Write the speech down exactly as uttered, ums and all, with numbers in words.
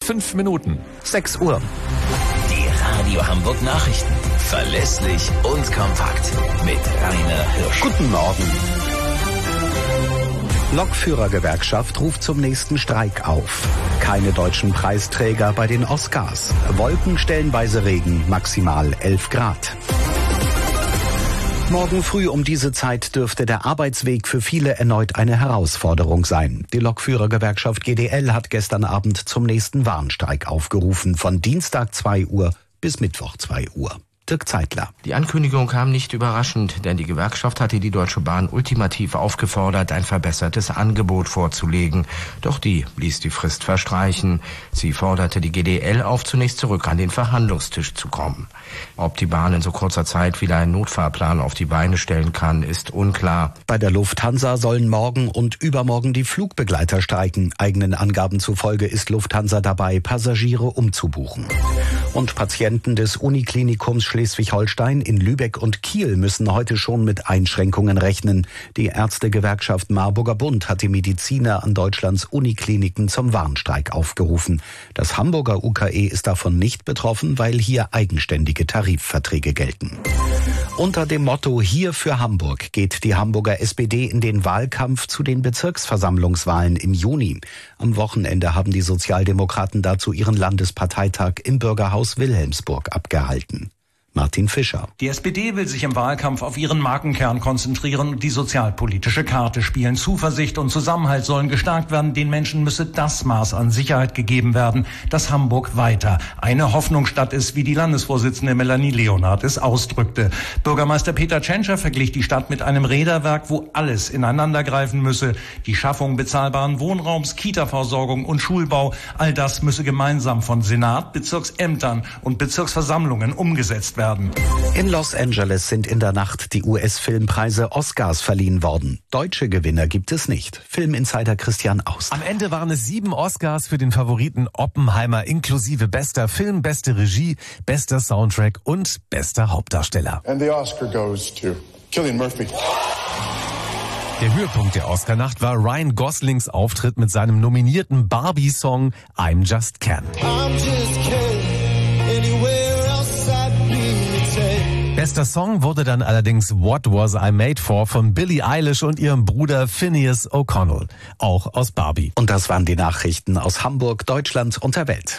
fünf Minuten. sechs Uhr. Die Radio Hamburg Nachrichten. Verlässlich und kompakt. Mit Rainer Hirsch. Guten Morgen. Lokführergewerkschaft ruft zum nächsten Streik auf. Keine deutschen Preisträger bei den Oscars. Wolken, stellenweise Regen, maximal elf Grad. Morgen früh um diese Zeit dürfte der Arbeitsweg für viele erneut eine Herausforderung sein. Die Lokführergewerkschaft G D L hat gestern Abend zum nächsten Warnstreik aufgerufen, von Dienstag zwei Uhr bis Mittwoch zwei Uhr. Dirk Zeitler. Die Ankündigung kam nicht überraschend, denn die Gewerkschaft hatte die Deutsche Bahn ultimativ aufgefordert, ein verbessertes Angebot vorzulegen. Doch die ließ die Frist verstreichen. Sie forderte die G D L auf, zunächst zurück an den Verhandlungstisch zu kommen. Ob die Bahn in so kurzer Zeit wieder einen Notfahrplan auf die Beine stellen kann, ist unklar. Bei der Lufthansa sollen morgen und übermorgen die Flugbegleiter streiken. Eigenen Angaben zufolge ist Lufthansa dabei, Passagiere umzubuchen. Und Patienten des Uniklinikums Schleswig-Holstein in Lübeck und Kiel müssen heute schon mit Einschränkungen rechnen. Die Ärztegewerkschaft Marburger Bund hat die Mediziner an Deutschlands Unikliniken zum Warnstreik aufgerufen. Das Hamburger U K E ist davon nicht betroffen, weil hier eigenständige Tarifverträge gelten. Unter dem Motto Hier für Hamburg geht die Hamburger S P D in den Wahlkampf zu den Bezirksversammlungswahlen im Juni. Am Wochenende haben die Sozialdemokraten dazu ihren Landesparteitag im Bürgerhaus Wilhelmsburg abgehalten. Martin Fischer. Die S P D will sich im Wahlkampf auf ihren Markenkern konzentrieren und die sozialpolitische Karte spielen. Zuversicht und Zusammenhalt sollen gestärkt werden. Den Menschen müsse das Maß an Sicherheit gegeben werden, dass Hamburg weiter eine Hoffnungsstadt ist, wie die Landesvorsitzende Melanie Leonhardt es ausdrückte. Bürgermeister Peter Tschentscher verglich die Stadt mit einem Räderwerk, wo alles ineinandergreifen müsse. Die Schaffung bezahlbaren Wohnraums, Kita-Versorgung und Schulbau, all das müsse gemeinsam von Senat, Bezirksämtern und Bezirksversammlungen umgesetzt werden. Werden. In Los Angeles sind in der Nacht die U S-Filmpreise Oscars verliehen worden. Deutsche Gewinner gibt es nicht. Filminsider Christian Aust. Am Ende waren es sieben Oscars für den Favoriten Oppenheimer inklusive bester Film, beste Regie, bester Soundtrack und bester Hauptdarsteller. And the Oscar goes to Cillian Murphy. Der Höhepunkt der Oscarnacht war Ryan Goslings Auftritt mit seinem nominierten Barbie-Song I'm Just Ken. I'm just Ken, anywhere. Bester Song wurde dann allerdings What Was I Made For von Billie Eilish und ihrem Bruder Phineas O'Connell, auch aus Barbie. Und das waren die Nachrichten aus Hamburg, Deutschland und der Welt.